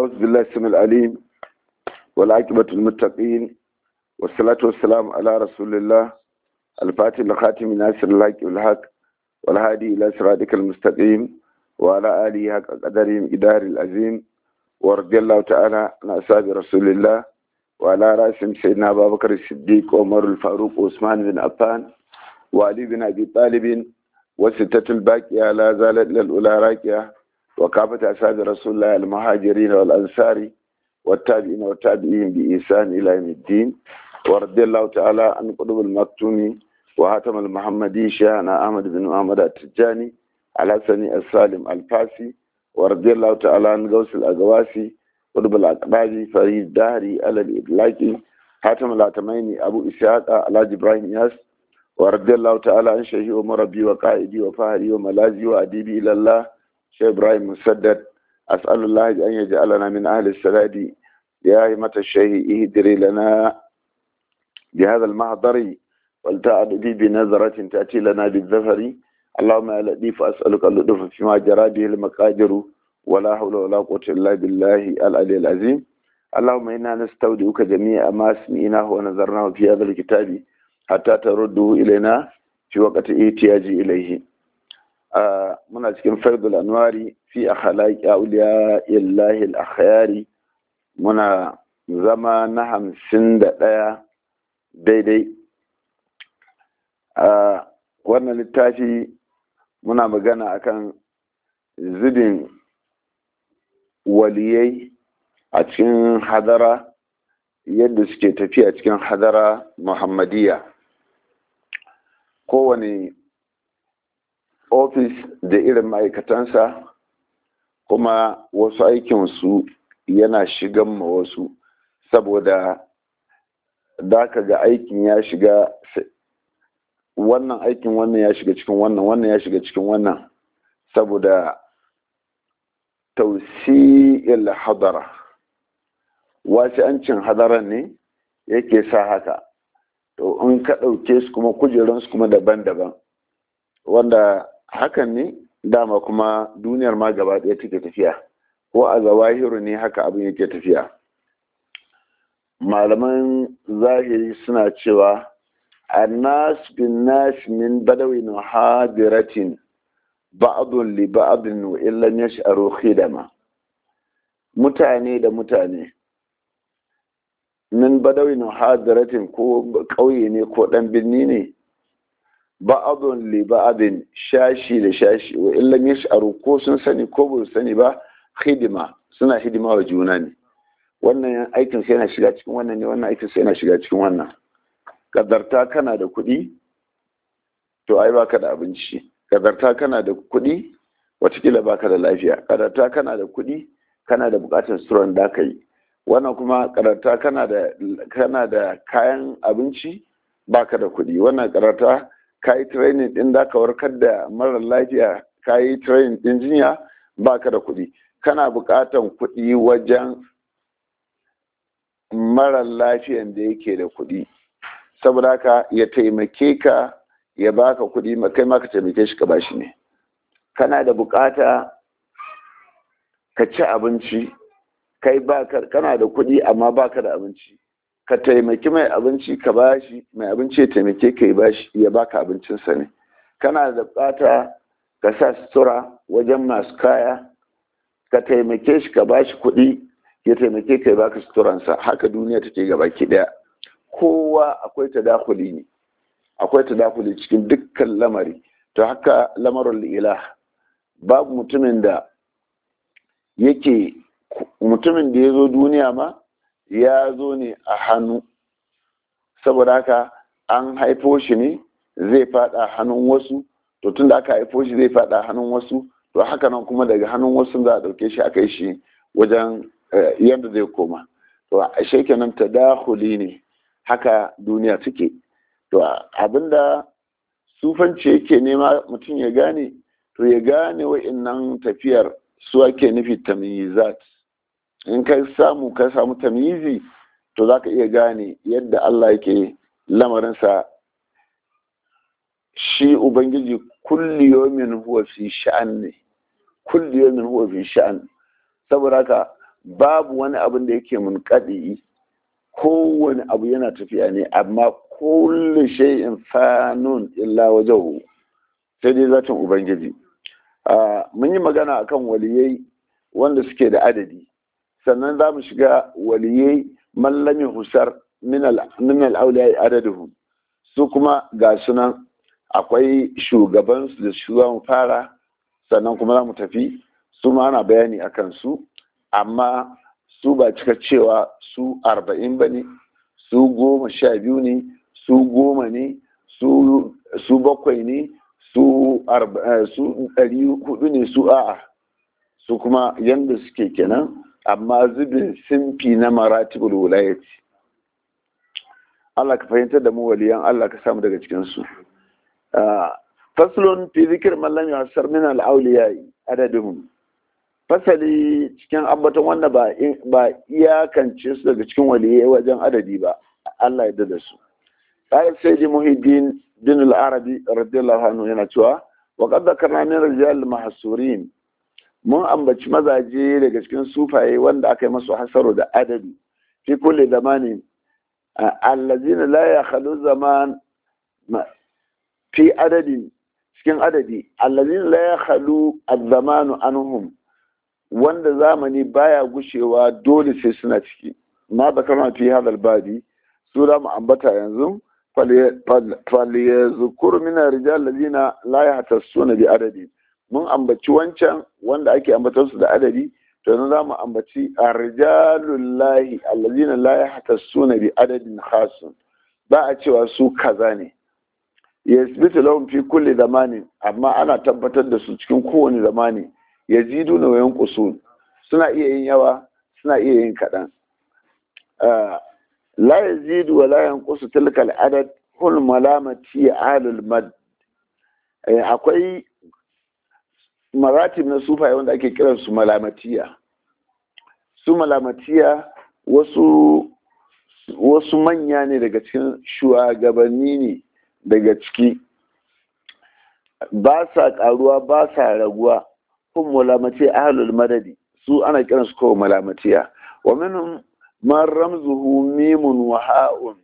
أعوذ بالله السميع العليم والعاقبة للمتقين والصلاة والسلام على رسول الله الفاتح لخاتم ناصر الحق والحق والهادي إلى صراطك المستقيم وعلى آله حق قدرهم إدار العظيم ورضي الله تعالى عن أصحاب رسول الله وعلى رأسهم سيدنا أبا بكر الصديق وعمر الفاروق وعثمان بن عفان وعلي بن أبي طالب والستة الباقية لا زالت للأولى راكية وكافة أصحاب رسول الله المهاجرين والأنصار والتابعين والتابعين بإحسان إلى يوم الدين ورضي الله تعالى عن قطب المكتوم وهاتم المحمدي شيخنا أحمد بن محمد التجاني على سني السالم الفاسي ورضي الله تعالى عن غوث الأغواسي قطب الأقبابي فريد دهري على الإطلاق هاتم العتمين أبو إسحاق على إبراهيم ياس ورضي الله تعالى عن شيخي ومربي وقائدي وفهري وملاذي وأديبي إلى الله شيخ إبراهيم مسدد أسأل الله أن يجعلنا من أهل السداد يا همة الشيخ اهدري لنا بهذا المحضر ولتعد بي بنظرة تأتي لنا بالظفر اللهم يا لطيف أسألك اللطف فيما جرى به المقادر ولا حول ولا قوة إلا بالله العلي العظيم اللهم إنا نستودعك جميع ما سمعناه ونظرناه في هذا الكتاب حتى ترده إلينا في وقت احتياج إليه muna cikin faidul anwari fi akhlaqi awliya illahi al-akhyari muna zama na 51 daidai wannan littafi muna magana akan zubin waliyai a cikin hadara yadda suke tafiya cikin hadara muhammadiyya kowane ofis da irin ma'aikatansa kuma wasu aikinsu yana shigan ma wasu saboda da ka ga aikin ya shiga wannan aikin wannan ya shiga cikin wannan ya shiga cikin wannan saboda tausi'il hadara wasi'ancin hadaran ne yake sa haka to in ka ɗauke su kuma kujerunsu kuma daban-daban wanda hakan ne dama kuma duniyar ma gaba ɗaya take tafiya ko a zawahiru ne haka abin yake tafiya malaman zahiri suna cewa annas bin nas min badawin hadiratin ba'dun li ba'din wa illam yash'aru khidama mutane da mutane min badawin hadiratin ko ƙauye ne ko ɗan birni ne ba'adun li ba'adin shashi da shashi wa illam yash'aru ko sun sani ko ba su sani ba hidima suna hidima wa juna ne wannan aikin sai yana shiga cikin wannan ne wannan aikin sai yana shiga cikin wannan kadarta kana da kuɗi to ai baka da abinci kadarta kana da kuɗi watakila baka da lafiya kadarta kana da kuɗi kana da buƙatar suturan da ka yi wannan kuma kadarta kana da kayan abinci baka da kuɗi wannan kadarta ka yi training ɗin da ka warkar da marar lafiya ka yi training ɗin jinya ba ka da kuɗi kana buƙatan kuɗi wajen marar lafiyan da yake da kuɗi saboda haka ya taimake ka ya baka kuɗi kai ma ka taimake shi ka bashi ne kana da buƙata ka ci abinci kana da kuɗi amma baka da abinci ka taimaki mai abinci ka bashi mai abinci ya taimake ka ya baka abincinsa ne kana da bukata ka sa sutura wajen masu kaya ka taimake shi ka bashi kuɗi ya taimake ka ya baka suturansa haka duniya take gaba ki daya kowa akwai tadakuli ne akwai tadakuli cikin dukkan lamari to haka lamarin ilah babu mutumin da ya zo duniya ma ya zo ne a hannu saboda haka an haifo shi ne zai fada hannun wasu to tun da aka haifo shi zai fada hannun wasu to haka nan kuma daga hannun wasu za a dauke shi a kai shi wajen yadda zai koma to a shekenan tadakhuli ne haka duniya take to abinda sufanci yake nema mutum ya gane to ya gane wa'annan tafiyar su ake nufi tamyizat in ka samu tamyizi to za ka iya gane yadda Allah yake lamarinsa shi ubangiji kulli yawmin huwa fi sha'an ne kulli yawmin huwa fi sha'an saboda haka babu wani abin da yake munqadi, kowane abu yana tafiya ne, amma kullu shay'in fanun illa wajhu, sai dai zatin ubangiji. Mun yi magana akan waliyai wanda suke da adadi, sannan za mu shiga waliyai mallami husar min al-awliya adaduhum, su kuma ga sunan akwai shugabansu da su za mu fara, sannan kuma za mu tafi su ma ana bayani akan su, amma su ba cika cewa su 40 ba ne, su 12 ne, su 10 ne, su 7 ne, su 400 ne, su a'a, su kuma yanda suke kenan, amma zubin simfi na maratibul wulayati. Allah ka fahimtar da mu waliyan Allah, ka samu daga cikinsu. Faslun fi zikir mallam ya hasar min al-awliya adaduhum, fasali cikin ambaton wanda ba iyakance su daga cikin waliyai wajen adadi ba, Allah ya da su. Qala sayyidi Muhyiddin bin al-Arabi radiyallahu anhu yana cewa wa qad dhakarna min rijal mahsurin, mun ambaci mazaje daga cikin sufaye wanda aka yi masu hasaro da adadi fi kulli zamani, allazina la yakhlu zaman fi adadin, cikin adadi, allazina la yakhlu az-zamanu anhum, wanda zamani baya gushewa dole sai suna ciki. Ma zakarna fi hadal badi, su da mu ambata yanzu, falyazkur min ar-rijal allazina la yahtassuna bi adadi. Mun ambaci wancan wanda ake ambatar su da adadi, to yanzu za mu ambaci ar-rijalullahi allazina la yahtassuna bi adadin khasun, ba a cewa su kaza ne. Yasbitu lahum fi kulli zamanin, amma ana tabbatar da su cikin kowane zamani. Yaziduna wa yanqusun, suna iya yin yawa, suna iya yin kaɗan. La yazidu wa la yanqusu tilka al-adad hul malamati alul mad. Akwai maratib na sufaye wanda ake kiran su malamatiya. Su malamatiya wasu manya ne daga cikin shugabanni ne daga ciki, ba sa karuwa ba sa raguwa. Kun malamatiya ahlul madadi, su ana kiran su ko malamatiya. Wa minhum man ramzuhu mimun wa ha'un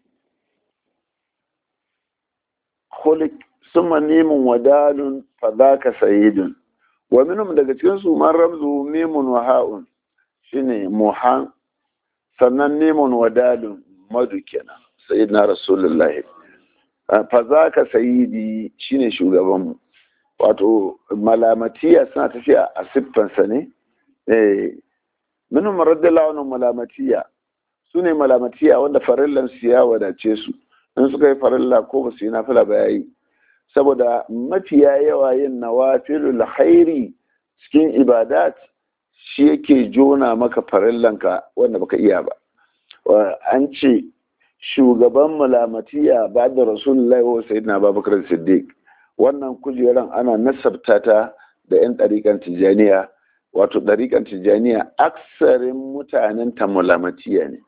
khuliq summa mimun wa dalun fa dhaka sayyidun. Wa minhum daga cikin su man ramzuhu mimun wa ha'un, shine muhan, sannan mimun wa dalun madu kenan, sayyidina rasulullahi. Fa dhaka sayyidi, shine shugaban mu. Wato malamatiya suna tafiya a siffansa ne. Minhum radiyallahu anhu malamatiya, su ne malamatiya wanda farillan su ya wadace su, in suka yi farilla ko ba su yi nafila ba yayi, saboda mafiya yawa yin nawafilul khairi cikin ibadat shi yake jona maka farillanka wanda baka iya ba. An ce shugaban malamatiya ba da rasulullahi wa sayyidina Abubakar Siddiq, wannan kujeran ana nasabta ta da 'yan ɗariƙan tijjaniya, wato ɗariƙan tijjaniya aksarin mutanen ta malamatiya ne.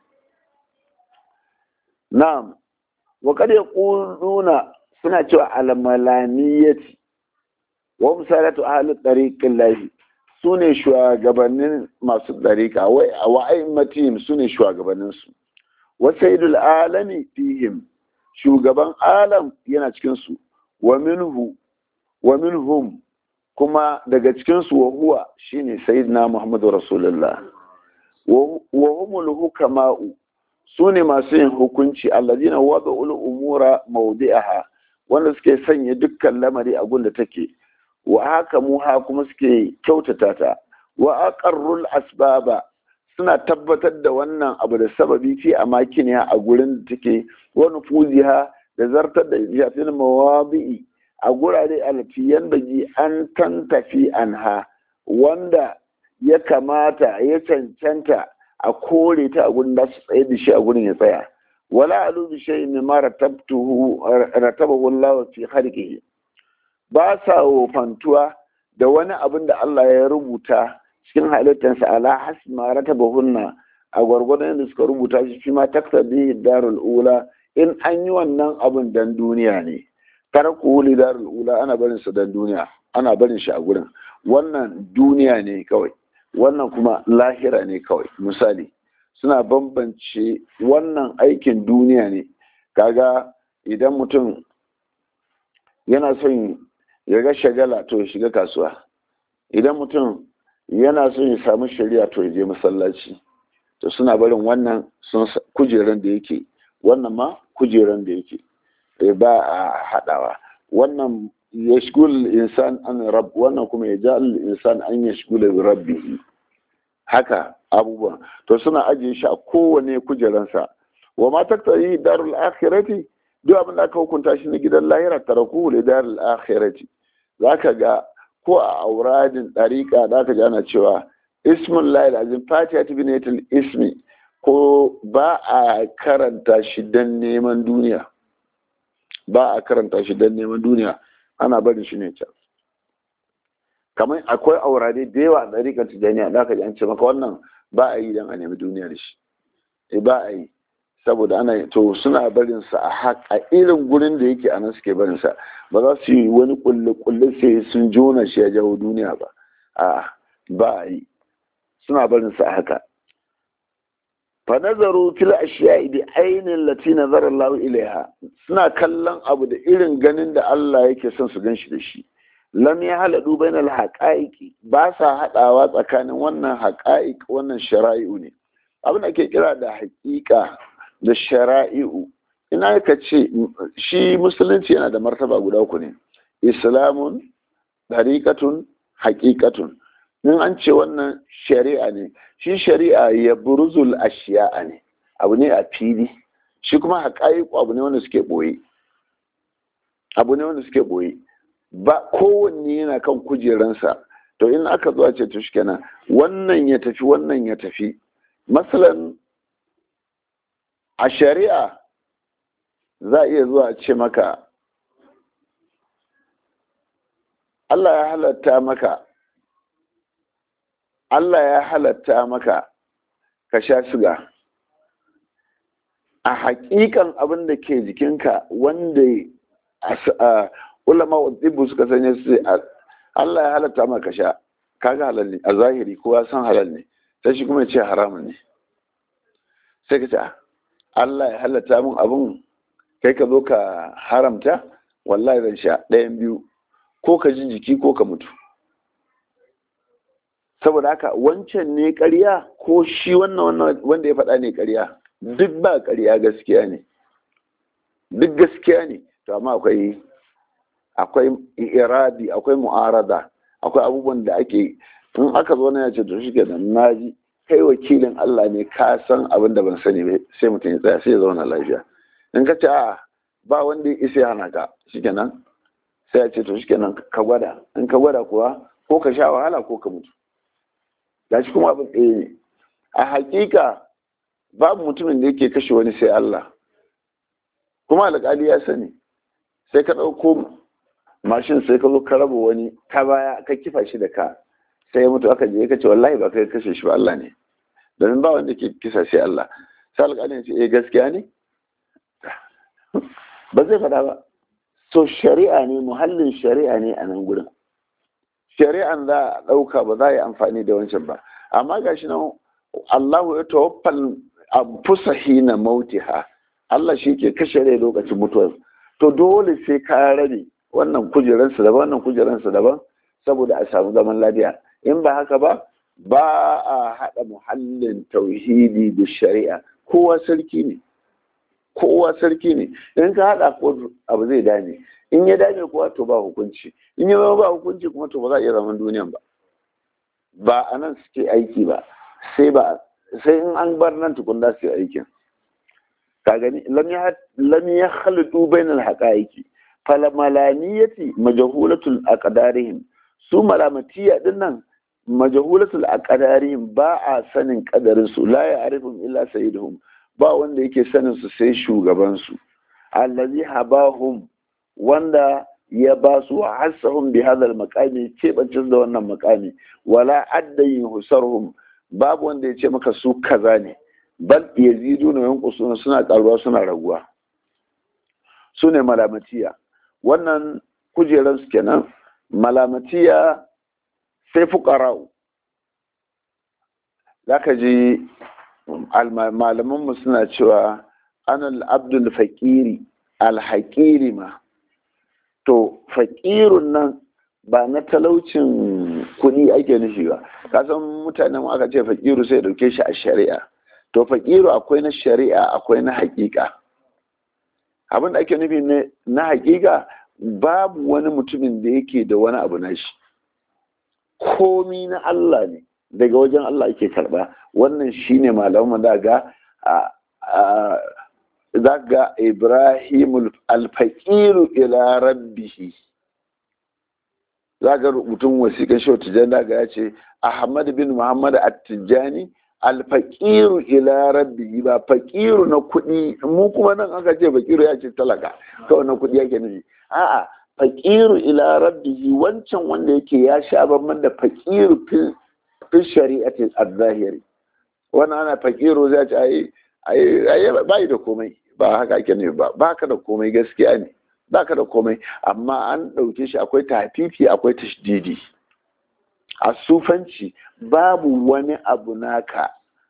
Na'am, wa kad yaquluna, suna cewa al-malaniyati wa misalatu ahli ɗariƙin lahi, su ne shugabannin masu ɗariƙa, wa a'immatihim, su ne shugabanninsu. Wa sayyidul alami fihim, shugaban alam yana cikinsu. Wa minhum, kuma daga cikinsu wa huwa, shine sayyidina Muhammadu Rasulullah. Wa humul hukama'u, su ne masu yin hukunci, allazina wada'ul umura mawdi'aha, wanda suke sanya dukkan lamari a gunda take. Wa hakamuha, kuma suke kyautata ta. Wa aqarrul asbaba, suna tabbatar da wannan abu da sababi fi amakiniya a gurin da take. Wa nufuziha, da zartar da jafin mawadi'i a gurare alfiyan bagi an tantafi anha, wanda ya kamata ya cancanta a kore ta a gurin da su tsaye da shi a gurin ya tsaya. Wala alu bi shay'in mimma ratabahu Allah fi khalqihi, ba sa wofantuwa da wani abin da Allah ya rubuta cikin halittarsa ala hasma ratabahunna, a gwargwadon da suka rubuta shi fi ma taktabi darul ula, in an yi wannan abin dan duniya ne. Tarku lidarul ula, ana barin sa dan duniya, ana barin shi a gurin, wannan duniya ne kawai. wannan kuma lahira ne kawai. Misali suna bambance wannan aikin duniya ne. Kaga idan mutum yana son ya ga shagala to ya shiga kasuwa, idan mutum yana son ya samu shari'a to ya je masallaci. To suna barin wannan sun kujeran da yake, wannan ma kujeran da yake, ba a haɗawa. Wannan ya shigul insan an rab, wannan kuma ya ja'al insan an ya shigula bi rabbihi. Haka abubuwan to suna ajiye shi a kowane kujeransa. Wa ma taktari darul akhirati, duk abin da aka hukunta shi na gidan lahira taraku li darul akhirati. Zaka ga ko a auradin dariqa zaka ji ana cewa ismul lail azim fatihat binatul ismi, ko ba a karanta shi dan neman duniya, ba a karanta shi dan neman duniya, ana barin shi ne can. Kamar akwai aurade da yawa a ɗariƙar tijaniya da aka ji an ce maka wannan ba a yi don a nemi duniya da shi, ba a yi saboda ana to suna barin sa a irin gurin da yake anan suke barin sa, ba za su yi wani kulle sai sun jona shi ya jawo duniya ba, ba a yi, suna barin sa haka. fa nazaru fil ashiya'i bi ainin lati nazara Allah ilaiha, suna kallon abu da irin ganin da Allah yake son su ganshi da shi. Lam ya haladu bainal haqa'iqi, ba sa hadawa tsakanin wannan haqa'iq wannan shara'i'u ne. Abin da ake kira da haqiqa da shara'i'u, ina ka ce shi musulunci yana da martaba guda uku ne: islamun, dariqatun, haqiqatun. In an ce wannan shari'a ne, shi shari'a ya buruzul ashiya'a ne, abu ne a fili. Shi kuma haqa'iqu abu ne wanda suke boye, abu ne wanda suke boye. Ba kowanne yana kan kujeransa. To in aka zo ce to shikenan wannan ya tafi wannan ya tafi. Masalan a shari'a za a iya zuwa ce maka Allah ya halatta maka ka sha siga. A hakikan abin da ke jikinka wanda ulama wadda suka sanya su Allah ya halatta maka sha, kaga halal ne a zahiri, kowa san halal ne, sai shi kuma ya ce haramun ne. Sai ka ce Allah ya halatta min abun, kai ka zo ka haramta, wallahi zan sha ɗayan biyu, ko ka ji jiki ko ka mutu. Saboda haka wancan ne ƙarya ko shi wannan wanda ya faɗa ne ƙarya? Duk ba ƙarya, gaskiya ne, duk gaskiya ne. To amma akwai iradi, akwai mu'arada, akwai abubuwan da ake, in aka zo na ya ce to shi ke nan naji, kai wakilin Allah ne, ka san abin da ban sani ba, sai mutum ya tsaya sai ya zauna lafiya. In ka ce ba wanda ya isa hana ka, shi ke nan sai ya ce to shi ke nan ka gwada. In ka gwada kuwa ko ka sha wahala ko ka mutu. Da shi kuma abin ɗaya ne. A hakika babu mutumin da yake kashe wani sai Allah, kuma alƙali ya sani. Sai ka ɗauko mashin sai ka zo ka raba wani ka baya ka kifa shi da ka, sai ya mutu, aka je ka ce wallahi ba kai kashe shi ba, Allah ne, domin ba wanda ke kisa sai Allah. Sai alƙalin ce gaskiya ne, ba zai faɗa ba. So shari'a ne, muhallin shari'a ne a nan gurin. Shari'an za a ɗauka, ba za a yi amfani da wancan ba. Amma gashi nan Allahu ya tawaffal anfusa hina mautiha, Allah shi ke kashe rai lokacin mutuwar. To dole sai ka rabe wannan kujeransa daban, wannan kujeransa daban, saboda a samu zaman lafiya. In ba haka ba, ba a haɗa muhallin tauhidi da shari'a. Kowa sarki ne, kowa sarki ne. In ka haɗa ko abu zai dame, in ya dame kuwa to ba hukunci, in ya ba hukunci kuma to ba za a iya zaman duniyan ba. Ba a nan suke aiki ba, sai in an bar nan tukun da su yi aikin. Ka gani lam ya khalidu bainal haqaiqi fala malaniyati majhulatul aqdarihim. Su malamatiya dinnan majhulatul aqdarihim, ba a sanin kadarin su, la ya'rifum illa sayyiduhum, ba wanda yake sanin su sai shugaban su, allazi habahum, wanda ya ba su wa hassahum bi hadha al-maqami, kebancin da wannan maqami, wala addayi husarhum, babu wanda ya ce maka su kaza ne, bal yaziduna yanqusuna, suna karuwa suna raguwa. Su ne malamatiya. Wannan kujeran su kenan. Malamatiya sai fuqara'u. zaka ji malamanmu suna cewa anal abdul faƙiri alhaƙiri ma, to faƙirun nan ba na talaucin kuɗi ake nufi ba. Kasan mutanen aka ce faƙiru sai dauke shi a shari'a, to faƙiru akwai na shari'a akwai na haƙiƙa. Abin da ake nufi na haƙiƙa, babu wani mutumin da yake da wani abu na shi, komi na Allah ne, daga wajen Allah ake karɓa. Wannan shine malaman da ga Ibrahim alfaqiru ila rabbihi, za ga rubutun wasiƙan shi Tijjani daga ya ce Ahmad bin Muhammad at-Tijjani alfaqiru ila rabbihi, ba faqiru na kuɗi. Mu kuma nan aka ce faqiru ya ce talaka kawai na kuɗi yake nufi. A'a, faqiru ila rabbihi wancan wanda yake ya sha bamban da faqiru fi shari'ati az-zahiri. Wannan ana faqiru zai ce ai bai da komai, ba haka ake nufi ba, baka da komai, gaskiya ne baka da komai, amma an ɗauke shi akwai tafifi akwai tashdidi. A sufanci babu wani abu naka,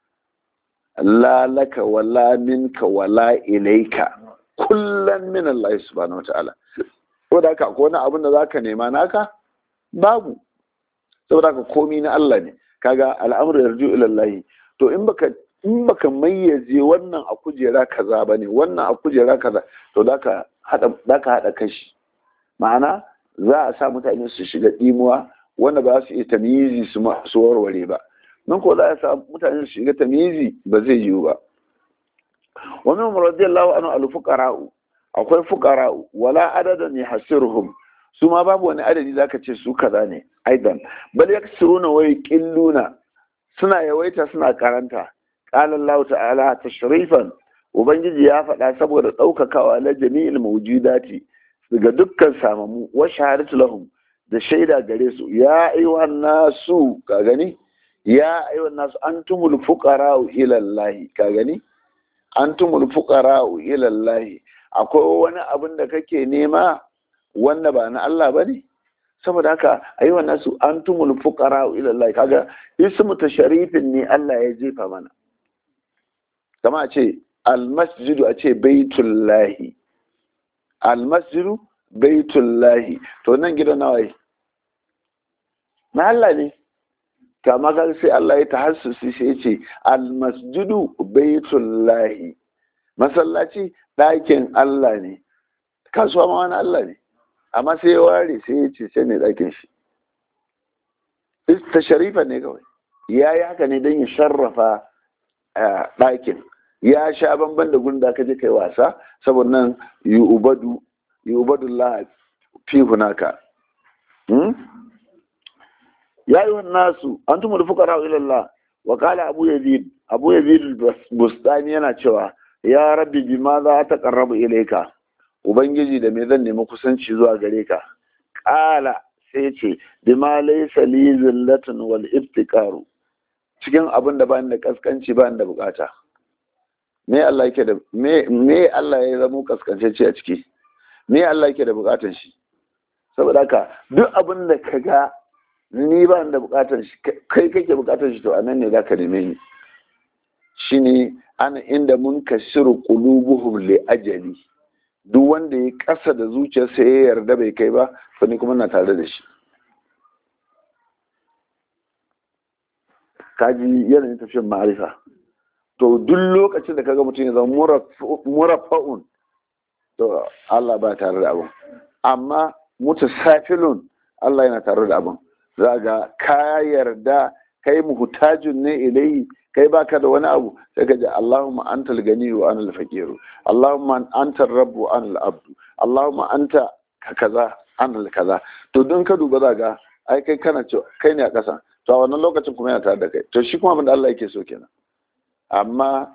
la laka wala minka wala ilaika, kullan min Allah subhanahu wataala. Saboda haka akwai wani abun da zaka nema naka babu, saboda haka komi na Allah ne. Kaga al'amru yarju ila Allah. To in baka mayyaze wannan a kujera kaza bane, wannan a kujera kaza, to zaka hada kashi. Ma'ana za a sa mutane su shiga dimuwa wanda ba su iya tamyizi su warware ba. Nan ko za a sa mutane su shiga tamyizi ba zai yiwu ba. Wa min radiyallahu anhu al-fuqara'u, akwai fuqara'u wala adadan yahsiruhum, su ma babu wani adadi zaka ce su kaza ne. Aidan bal yaksuruna wa yaqilluna, suna yawaita suna karanta. Qala Allah ta'ala tashrifan, ubangiji ya faɗa saboda ɗaukakawa la jami'il mawjudati daga dukkan samamu, wa shahadatu lahum, da shaida gare su. Ya ayyuhan nasu, ka gani, ya ayyuhan nasu antumul fuqara'u ila Allah, ka gani, antumul fuqara'u ila Allah. Akwai wani abin da kake nema wanda ba na Allah bane? Saboda haka ayyuhan nasu antumul fuqara'u ila Allah, kaga ismu tasharifin ne Allah ya jefa mana. Kama a ce almasjidu, a ce baitullahi, almasjidu baitullahi, to nan gidan nawa yi na Allah ne. Kama kaga sai Allah ya tahassusi sai ya ce almasjidu baitullahi, masallaci ɗakin Allah ne, kasuwa ma wani Allah ne, amma sai ya ware sai ya ce sai ne ɗakin shi. Ta sharifa ne kawai, ya yi haka ne don ya sharrafa ɗakin. Ya sha bamban da gunda ka je kai wasa, saboda nan yu'badullah fi hunaka. Ya yi nasu antumul fuqara ila Allah. Wa qala Abu Yazid Bustani yana cewa ya rabbi bima za ta qarrabu ilayka, ubangiji da me zan nemi kusanci zuwa gare ka. Qala sai ce bima laysa li zillatun wal iftiqaru, cikin abin da bani da kaskanci bani da bukata. Me Allah yake da me Allah ya zama kaskancacce a ciki, me Allah yake da bukatar shi. Saboda haka duk abin da ka ga ni ba da bukatar shi, kai kake bukatar shi, to anan ne zaka neme ni. Shine ana inda mun kashiru qulubuhum li ajali, duk wanda ya kasa da zuciyarsa ya yarda bai kai ba, to ni kuma na tare da shi. Kaji yanayin tafiyar ma'arifa. To duk lokacin da kaga mutum ya zama murafa'un, to Allah ba tare da abin. Amma mutasafilun, Allah yana tare da abin. Za ga ka yarda kai muhtajun ne ilai, kai baka da wani abu, sai ka ji Allahumma antal gani wa anal faqiru, Allahumma antar rabbu wa anal abdu, Allahumma anta kaza anal kaza. To don ka duba za ga ai kai kana cewa kai ne a ƙasa, to a wannan lokacin kuma yana tare da kai. To shi kuma abin da Allah yake so kenan. Amma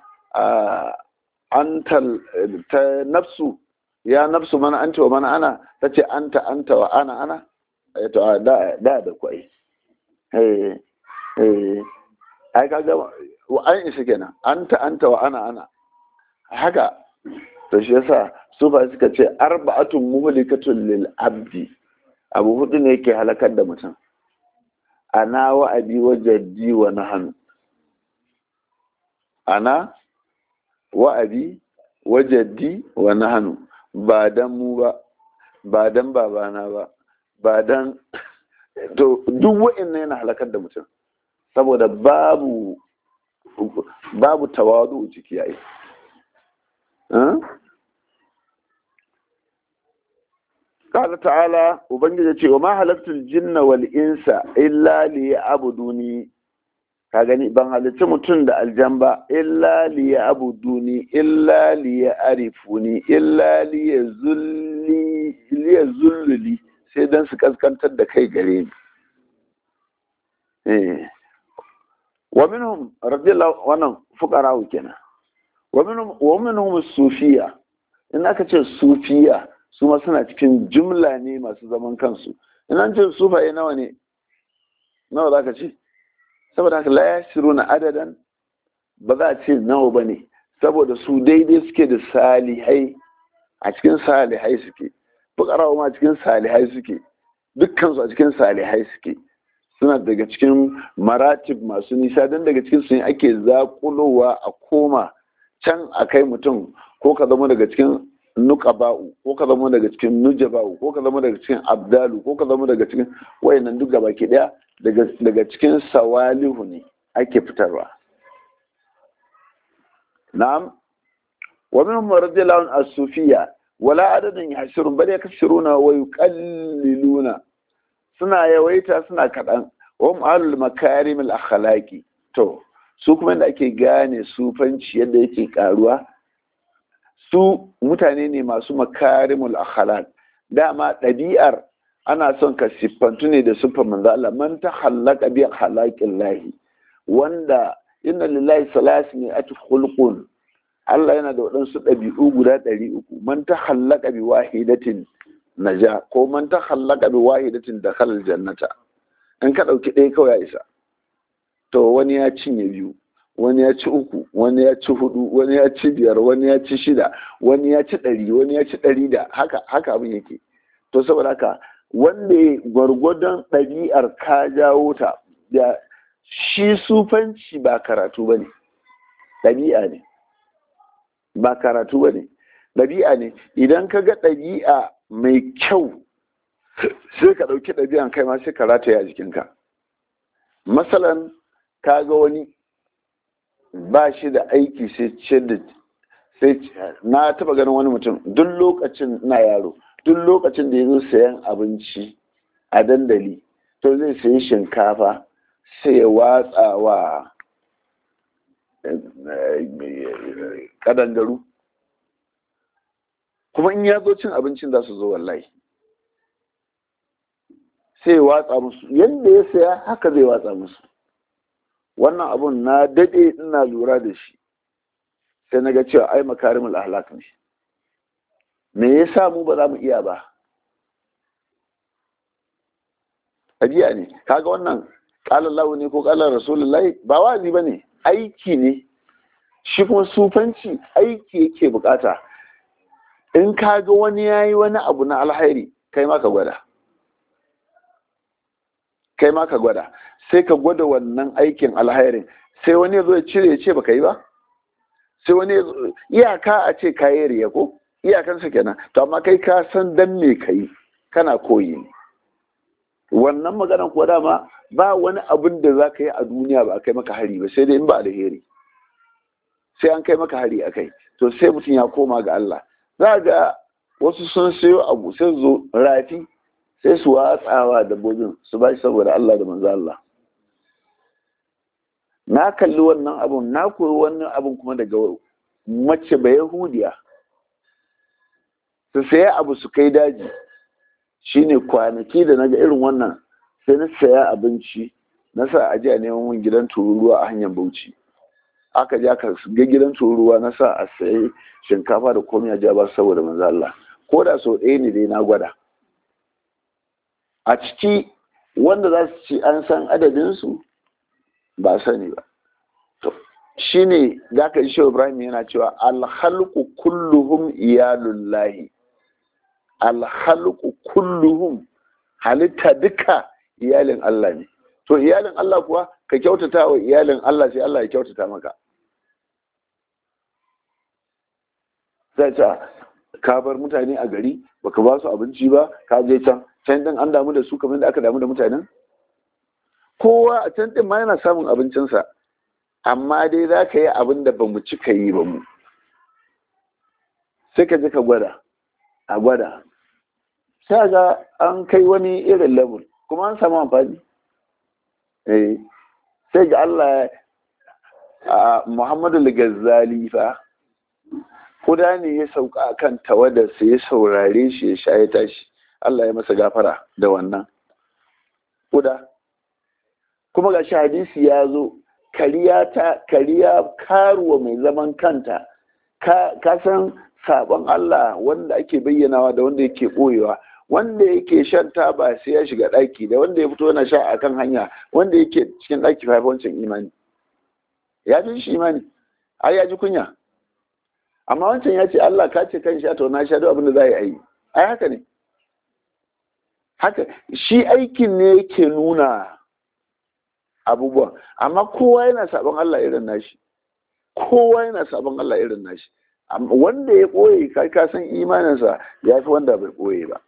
antal ta nafsu, ya nafsu mana anta wa mana ana, ta ce anta wa ana, to da kwai. Ai kaga an isa kenan, anta wa ana haka. To shi yasa su ba suka ce arba'atun muhlikatun lil abdi, abu hudu ne yake halakar da mutum. Ana wa abi wa jaddi wa nahanu. ana wa abi wa jaddi wa nahnu, ba dan mu ba, ba dan babana ba, ba dan to duk wa'annan yana halakar da mutum, saboda babu tawadu ciki yayi. قال تعالى ubangiji ce wa ma halaktul jinna wal insa illa liya'buduni, ka gani ban halicci mutum da aljan ba illa liya'buduni illa liya'rifuni illa liyazullili, sai dan su kaskantar da kai gare ni. wa minhum radiyallahu wannan fuqara kenan, wa minhum sufiya, in aka ce sufiya su ma suna cikin jumla ne masu zaman kansu. in an ce sufaye nawa ne, nawa za ka ce? Saboda haka la yasiru na adadan, ba za a ce nawa ba ne, saboda su daidai suke da salihai, a cikin salihai suke, fukarawa ma cikin salihai suke, dukkansu a cikin salihai suke, suna daga cikin maratib masu nisa, don daga cikin su ne ake zakulowa a koma can a kai mutum, ko ka zama daga cikin nuqaba'u, ko ka zama daga cikin nujaba'u, ko ka zama daga cikin abdalu, ko ka zama daga cikin wayannan duk gabaki daya daga cikin sawalihu ne ake fitarwa. na'am wa minhum radiyallahu an as-sufiyya wala adadin yashurun bal yakshuruna wa yuqalliluna, suna yawaita suna kadan, wa hum ahlul makarim al-akhlaqi. To su kuma da ake gane sufanci yadda yake karuwa, su mutane ne masu makarimul akhlaq. Dama ɗabi'ar ana son ka siffantu ne da siffar manzo Allah, man tahallaqa bi akhlaqillahi, wanda inna lillahi salasmi'ati khulqun, Allah yana da waɗansu ɗabi'u guda 300. Man tahallaqa bi wahidatin naja, ko man tahallaqa bi wahidatin dakhala aljannata. in ka ɗauki ɗaya kawai ya isa. To wani ya cinye 2, wani ya ci 3, wani ya ci 4, wani ya ci 5, wani ya ci 6, wani ya ci 100, wani ya ci 100, haka abin yake. To saboda haka wanda gwargwadon ɗabi'ar ka jawo ta, da shi sufanci ba karatu ba ne, ɗabi'a ne, ba karatu ba ne, ɗabi'a ne. Idan ka ga ɗabi'a mai kyau sai ka ɗauki ɗabi'an kai ma sai ka rataya a jikinka. Masalan ka ga wani ba shi da aiki sai na taba ganin wani mutum, duk lokacin na yaro, duk lokacin da ya zo sayan abinci a dandali, to zai sayi shinkafa sai ya watsa wa kadangaru, kuma in ya zo cin abincin za su zo wallahi, sai ya watsa musu yadda ya saya haka zai watsa musu. Wannan abun na daɗe ina lura da shi, sai na ga cewa ai makarimul ahlak ne. Me yasa mu ba za mu iya ba? Ajiya ne. Kaga wannan qala Allah ne ko qala Rasulullahi, ba wazi bane, aiki ne. Shi kuma sufanci aiki yake bukata. In kaga wani yayi wani abu na alhairi, kai ma ka gwada. Kai ma ka gwada. Sai ka gwada wannan aikin alhairin, sai wani ya zo ya cire ya ce baka yi ba, sai wani ya zo, iyaka a ce kayi riya ko iyakansa kenan, to amma kai ka san dan me kai, kana koyi ne. Wannan maganan kuwa dama ba wani abin da za ka yi a duniya ba a kai maka hari ba, sai dai in ba alheri, sai an kai maka hari a kai, to sai mutum ya koma ga Allah. Za ga wasu sun sayo abu sai zo rafi sai su watsawa dabbobin su ba shi saboda Allah da manzo Allah. Na kalli wannan abun, na koyi wannan abun kuma daga mace ba Yahudiya. Su saya abu su kai daji, shine kwanaki da naga irin wannan, sai na saya abinci na sa aje a neman min gidan tururuwa a hanyar Bauchi. Aka je aka ga gidan tururuwa, na sa a sayi shinkafa da komai a ja ba saboda manzo Allah. Ko da sau ɗaya ne dai na gwada. A ciki wanda za su ci an san adadinsu ba sani ba. Shi ne za ka ji Shehu Ibrahim yana cewa alhalku kulluhum iyalullahi, alhalku kulluhum, halitta duka iyalin Allah ne. To iyalin Allah kuwa ka kyautata wa iyalin Allah sai Allah ya kyautata maka. sai ce ka bar mutane a gari baka ba su abinci ba, ka je can din an damu da su kamar da aka damu da mutanen. Kowa a can din ma yana samun abincinsa, amma dai za ka yi abin da ba mu cika yi ba mu, sai ka je ka gwada a gwada, sai ga an kai wani irin level kuma an samu amfani. Sai ga Allah Muhammadu al-Ghazali fa kuda ne ya sauka a kan tawadarsa ya saurare shi ya sha ya tashi, Allah ya masa gafara da wannan kuda. Kuma ga shi hadisi ya zo, kariya karuwa mai zaman kanta, ka san sabon Allah wanda ake bayyanawa da wanda yake ɓoyewa. Wanda yake shan taba sai ya shiga ɗaki, da wanda ya fito yana sha a kan hanya, wanda yake cikin ɗaki fa wancan imani ya fi shi imani, ai ya ji kunya. Amma wancan ya ce Allah ka ce kan sha to na sha duk abin da za a yi, ai haka ne, haka shi aikin ne yake nuna abubuwan. Amma kowa yana sabon Allah irin nashi, kowa yana sabon Allah irin nashi. Wanda ya ɓoye ka san imaninsa ya fi wanda bai ɓoye ba.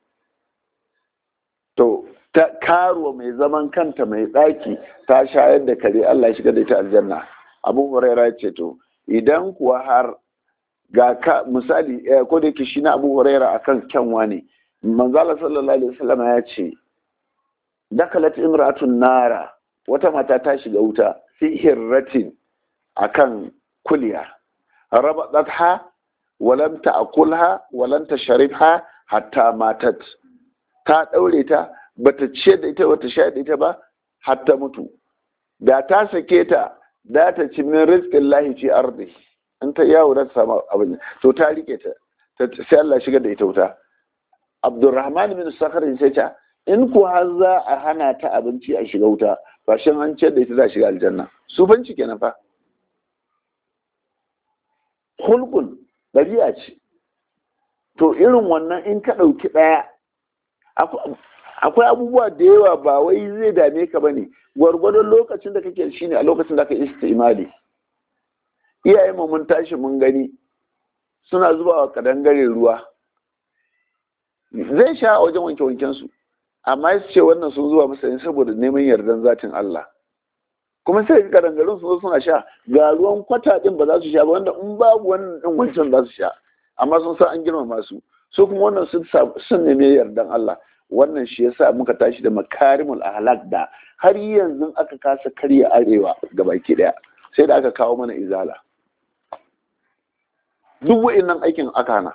To ta karuwa mai zaman kanta mai ɗaki ta shayar da kare, Allah ya shiga da ita aljanna. Abu Huraira ya ce to idan kuwa har ga ka misali ko da yake shi na Abu Huraira akan kyanwa ne, manzala sallallahu alaihi wasallam ya ce dakalat imratun nara, wata mata ta shiga wuta fi hirratin akan kuliya, rabatatha walam ta'kulha walam tashribha hatta matat, ta daure ta bata ciyar da ita bata sha da ita ba har ta mutu. Da ta sake ta da ta ci min rizqin lahi fi ardi, in ta yawo da ta samu abin to ta rike ta sai Allah shigar da ita wuta. Abdurrahman bin Sakhar sai ta in ko har za a hana ta abinci a shiga wuta, ba shin an ciyar da ita za a shiga aljanna. Sufanci kenan fa. Hulkun ɗabi'a ce. To irin wannan in ka ɗauki ɗaya, akwai abubuwa da yawa ba wai zai dame ka ba ne, gwargwadon lokacin da kake shi ne a lokacin da ka istimali. Iyayen mu mun tashi mun gani suna zuba wa kadangare ruwa, zai sha a wajen wanke-wankensu, amma su ce wannan sun zuba masa ne saboda neman yardan zatin Allah. Kuma sai kadangarin su suna sha, ga ruwan kwata din ba za su sha ba, wanda in babu wannan din wancan za su sha, amma sun san an girmama su. So kuma wannan sun neme yardan Allah. Wannan shi yasa muka tashi da makarimul ahlak da har yanzu aka kasa karya arewa gabaki daya, sai da aka kawo mana izala. Duk wa'annan aikin aka hana,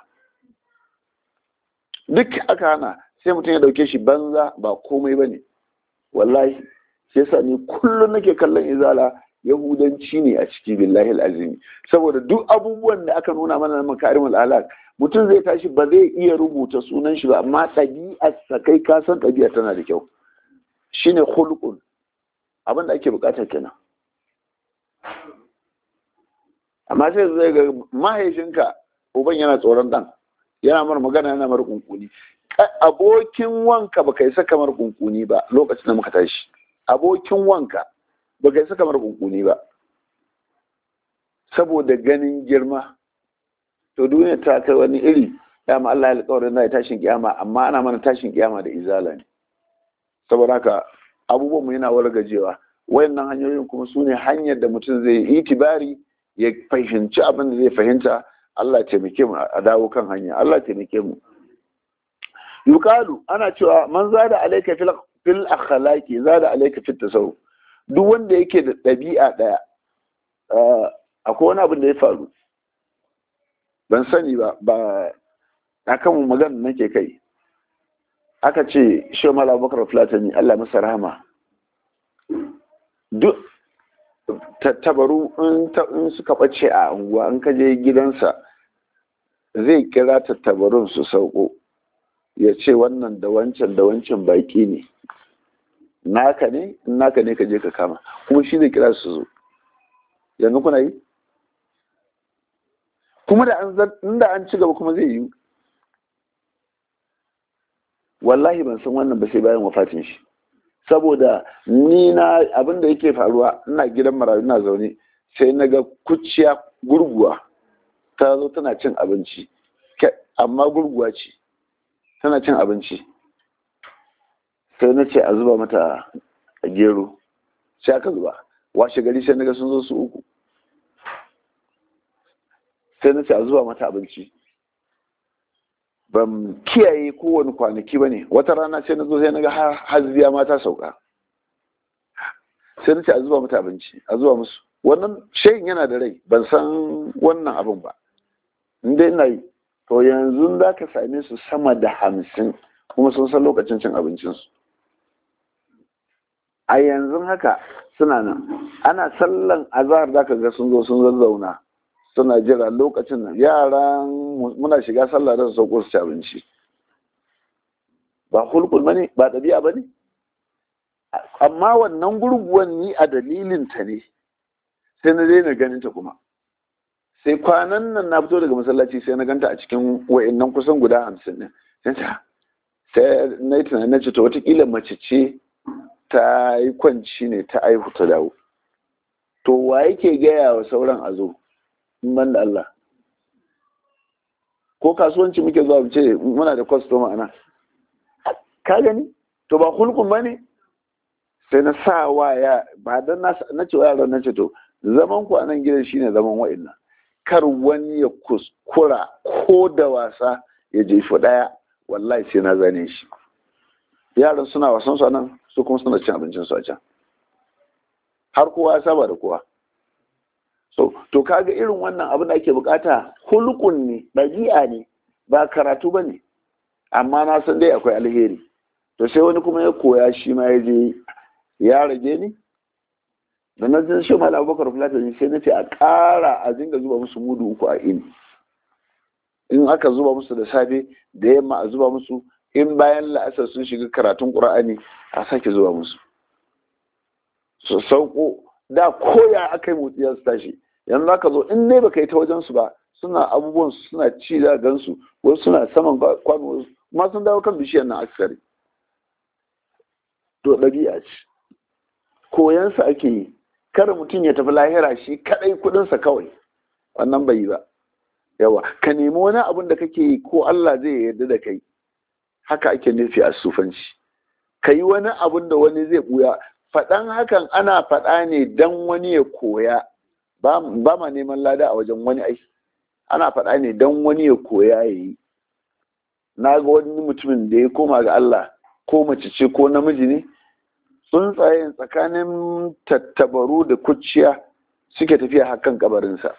duk aka hana, sai mutum ya dauke shi banza ba komai bane. Wallahi sai yasa ni kullum nake kallon izala yahudanci ne a ciki, billahi alazimi. Saboda duk abubuwan da aka nuna mana na makarimul ahlak, mutum zai tashi ba zai iya rubuta sunan shi ba, amma ɗabi'arsa kai ka san ɗabi'a tana da kyau. Shine khuluqun, abin da ake bukata kenan. Amma sai zai ga mahaifinka uban yana tsoron dan, yana mar magana yana mar kunkuni. Abokin wanka baka yi saka mar kunkuni ba lokacin da muka tashi. Abokin wanka baka yi saka mar kunkuni ba saboda ganin girma. To duniya ta kai wani iri, dama Allah ya alƙawarin zai tashin kiyama, amma ana mana tashin kiyama da izala ne. Saboda haka abubuwan mu yana wargajewa. Wayannan hanyoyin kuma su ne hanyar da mutum zai yi itibari ya fahimci abin da zai fahimta. Allah taimake mu a dawo kan hanya. Allah taimake mu. Yukalu ana cewa man zada alayka fil akhlaqi zada alayka fit tasawuf. Duk wanda yake da ɗabi'a ɗaya, akwai wani abin da ya faru ban sani ba akan magana nake kai. Aka ce shi Malam Abubakar Fulatani Allah masa rahama, duk tattabaru in suka ɓace a unguwa an kaje gidansa zai kira tattabarun su sauko, ya ce wannan da wancan baki ne, naka ne, in naka ne ka je ka kama, kuma shi zai kira su zo. Yanzu kuna yi? Kuma da an ci gaba kuma zai yi. Wallahi ban san wannan ba sai bayan wafatin shi. Saboda ni na abin da yake faruwa, ina gidan marayu ina zaune, sai na ga kuciya gurguwa ta zo tana cin abinci, amma gurguwa ce tana cin abinci. Sai na ce a zuba mata a gero, sai aka zuba. Washe gari sai naga sun zo su uku. Sai na ce a zuba mata abinci. Ban kiyaye kowane kwanaki ba ne. Wata rana sai na zo sai naga hazziya ma ta sauka. Sai na ce a zuba mata abinci, a zuba musu. Wannan shayin yana da rai, ban san wannan abin ba. Inda ina yi, to yanzu za ka same su sama da 50 kuma sun san lokacin cin abincinsu. A yanzu haka suna nan, ana sallan azahar za ka ga sun zo sun zazzauna suna jira lokacin nan. Yaran muna shiga sallah da su sauko su ci abinci. Ba hulkul ba ne, ba ɗabi'a ba ne. Amma wannan gurguwan ni a dalilin ta ne sai na daina ganin ta kuma. Sai kwanan nan na fito daga masallaci sai na ganta a cikin wa'annan kusan guda 50 ne. Sai na yi tunanin na ce to watakila mace ce ta yi kwanci ne ta aihu ta dawo. To wa yake gaya wa sauran a zo in ban da Allah? Ko kasuwanci muke zuwa mu ce muna da kwastoma ana, ka gani? To ba hulkun ba ne? Sai na sa wa ya ba don na ce wa yaran na ce to zaman ku a nan gidan shine zaman wa'annan. Kar wani ya kuskura ko da wasa ya jefi ɗaya, wallahi sai na zane shi. Yaran suna wasan su nan, su kuma suna cin abincin su a can. Har kowa ya saba da kowa. So, to kaga irin wannan abin da ake bukata hulkun ne, ɗabi'a ne, ba karatu ba ne. Amma na san dai akwai alheri. To sai wani kuma ya koya shi ma ya je ya rage ni. Da na jin shi Malam Abubakar Fulatani sai na ce a ƙara a dinga zuba musu mudu 3 a ini. In aka zuba musu da safe da yamma a zuba musu, in bayan la'asar sun shiga karatun Qur'ani a sake zuba musu. Su sauko da koya aka yi motsi su tashi. Yanzu aka zo in ne baka yi ta wajen su ba, suna abubuwan su suna ci da gansu, wasu suna saman kwano, kuma sun dawo kan bishiyar nan askari. To ɗabi'a ce. Koyansa ake yi. Kada mutum ya tafi lahira shi kadai kudinsa kawai, wannan bai yi ba. Yawa ka nemi wani abin da kake yi ko Allah zai yarda da kai. Haka ake nufi a sufanci. Ka yi wani abin da wani zai buya. Faɗan hakan ana faɗa ne don wani ya koya. Ba ma neman lada a wajen wani aiki. Ana faɗa ne don wani ya koya ya yi. Na ga wani mutumin da ya koma ga Allah, ko mace ce ko namiji ne, tsuntsayen tsakanin tattabaru da kuciya suke tafiya hakan kabarinsa.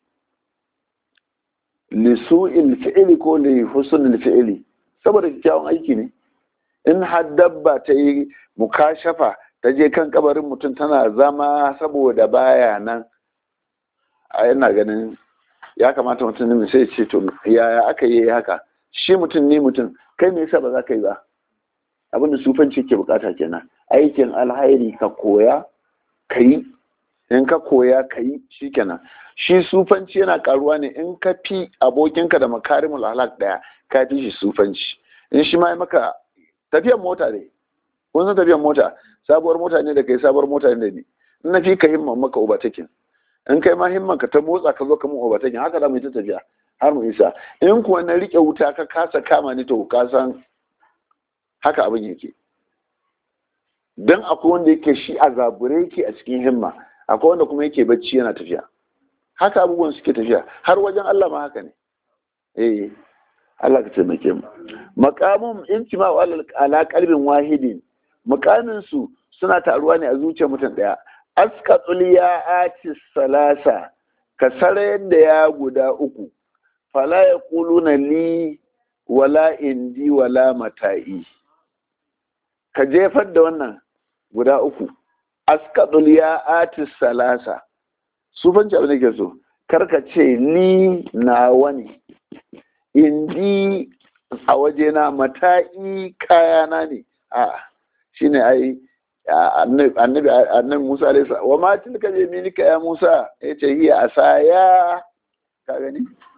Lisu'il fi'ili ko li husnul fi'ili, saboda kyakkyawan aiki ne. In har dabba ta yi mukashafa ta je kan kabarin mutum tana zama saboda baya nan, a yana ganin ya kamata mutum ne sai ce to yaya aka yi haka? Shi mutum ne mutum, kai me yasa ba za ka yi ba? Abinda sufanci ke bukata kenan. Aikin alhairi ka koya ka yi, in ka koya ka yi shi kenan. Shi sufanci yana karuwa ne in ka fi abokinka da makarimul halak daya, ka fi shi sufanci. In shi ma yi maka tafiyan mota ne, kun san tafiyan mota, sabuwar mota ne da kai, sabuwar mota ne da ni. In na fi ka himman maka ubatakin, in kai ma himman ka ta motsa ka zo ka mun ubatakin, haka za mu yi ta tafiya har mu isa. In kuwa na rike wuta ka kasa kama ni, to ka san haka abin yake. Don akwai wanda yake shi a zabure yake a cikin himma, akwai wanda kuma yake bacci yana tafiya. Haka abubuwan suke tafiya, har wajen Allah ma haka ne. Allah ka taimake mu. Maqamun intima'u ala qalbin wahidin, makamin su suna taruwa ne a zuciyar mutum daya. Asqatul ya'ati salasa, ka sarayar da ya guda 3. Fala yaquluna li wala indi wala mata'i. Ka jefar da wannan guda 3. Asqatul ya'ati salasa, sufanci abin da ke so, karka ce ni nawa ne, indi a wajena, mata'i kayana ne. Shine ai annabi Musa alaihi salam, wa ma tilka bi yaminika ya Musa, yace hiya asaya, ka gani,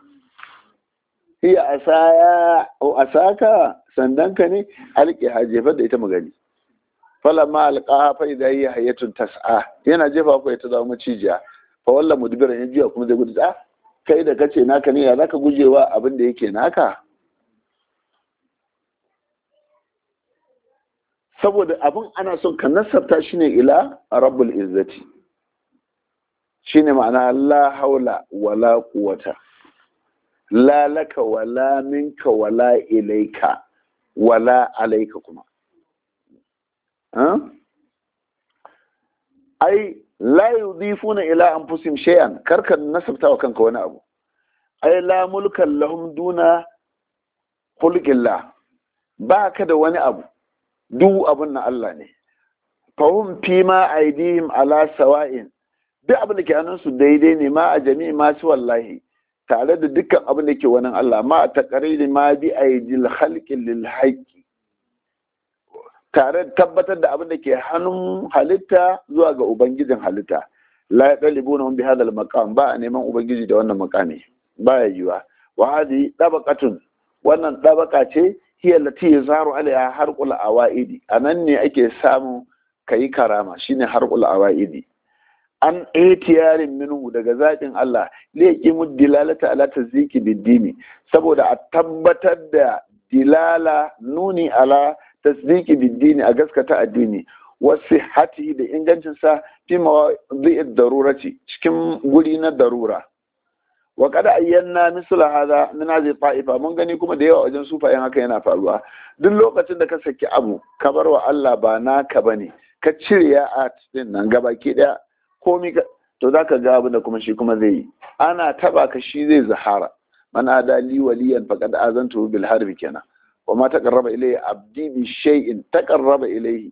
hiya asaya o asaka, sandanka ne, alƙi ha, jefar da ita magani. Falamma alqaha fa idha hiya hayatun tas'a, yana jefa ko ita zama macijiya. Fa walla mudbiran, ya juya kuma zai gudu. kai da kace naka ne ya zaka gujewa abin da yake naka? saboda abin ana son ka nasabta shi ne ila rabbul izzati, shine ma'ana la haula wala quwwata la laka wala minka wala ilaika wala alaika kuma ai la yudifuna ila anfusihim shay'an, karka nasabta wa kanka wani abu. ai la mulkan lahum duna khulqillah, ba ka da wani abu, duk abin na Allah ne. fahum fi ma aidihim ala sawa'in, duk abin da ke hannunsu daidai ne, ma a jami'i masu wallahi, tare da dukkan abin da ke wani Allah, ma a taƙariri ma bi aidil halƙi lil haƙƙi, tare da tabbatar da abin da ke hannun halitta zuwa ga ubangijin halitta. la ya ɗalibu na bi hadal maqam, ba a neman ubangiji da wannan maqami, ba ya yiwa. wa hadi dabaqatun, wannan dabaka ce, hiya lati yazaru alaiha harqul awaidi, anan ne ake samu kai karama, shine harqul awaidi. an itiyarin minhu, daga zaɓin Allah, liyaqimu dilalata ala tazyiki biddini, saboda a tabbatar da dilala nuni ala tasdiki biddini, a gaskata addini, wasu hati da ingancinsa fi mawadhi'id darurati, cikin guri na darura. wa kada ayyana misla hada min hadhihi ta'ifa, mun gani kuma da yawa wajen sufayen haka yana faruwa. duk lokacin da ka saki abu ka bar wa Allah ba naka bane, ka cire ya a din nan gabaki daya komi, to zaka ga abin da kuma shi kuma zai yi, ana taba ka shi zai zahara. man adali waliyan faqad azantu bil harbi kenan. wa ma taqarraba ilayhi abdi bi shay'in taqarraba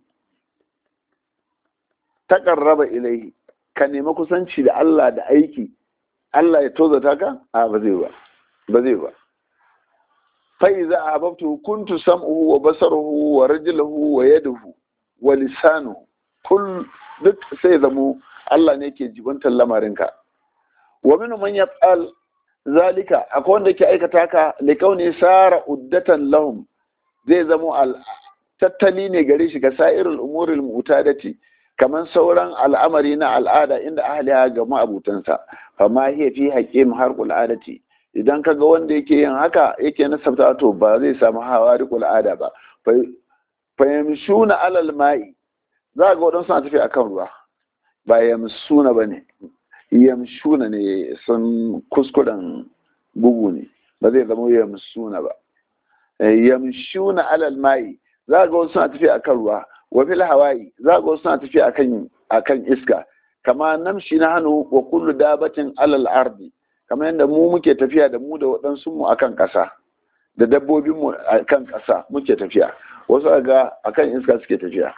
ilayhi, ka nemi kusanci da Allah da aiki, Allah ya tozata ka? ba zai ba. fa iza ahbabtu kuntu sam'uhu wa basaruhu wa rajluhu wa yaduhu wa lisanuhu, duk sai zamo Allah ne ke jibantar lamarinka. wa min man yaf'al zalika, akwai wanda ke aikata ka likauni sara uddatan lahum, zai zamo tattali ne gare shi ga sa'irul umuril mu'tadati, kaman sauran al'amari na al'ada inda ahliha ga ma'abutansa. fama hiya fi haqqim harqul adati, idan kaga wanda yake yin haka yake nasabta, to ba zai samu hawariqul ada ba. fa yamshuna alal ma'i, za ga wadansu suna tafi akan ruwa, ba yamsuna bane, yamshuna ne, sun kuskuren bugu ne, ba zai zama yamsuna ba. yamshuna alal ma'i, za ga wasu suna tafi akan ruwa. wa fil hawa'i, za ga wasu suna tafi akan iska. kama namshi na hannu wa kullu dabatin alal ardi, kamar yadda mu muke tafiya da mu da waɗansu mu akan ƙasa, da dabbobin mu akan ƙasa muke tafiya, wasu ga akan iska suke tafiya.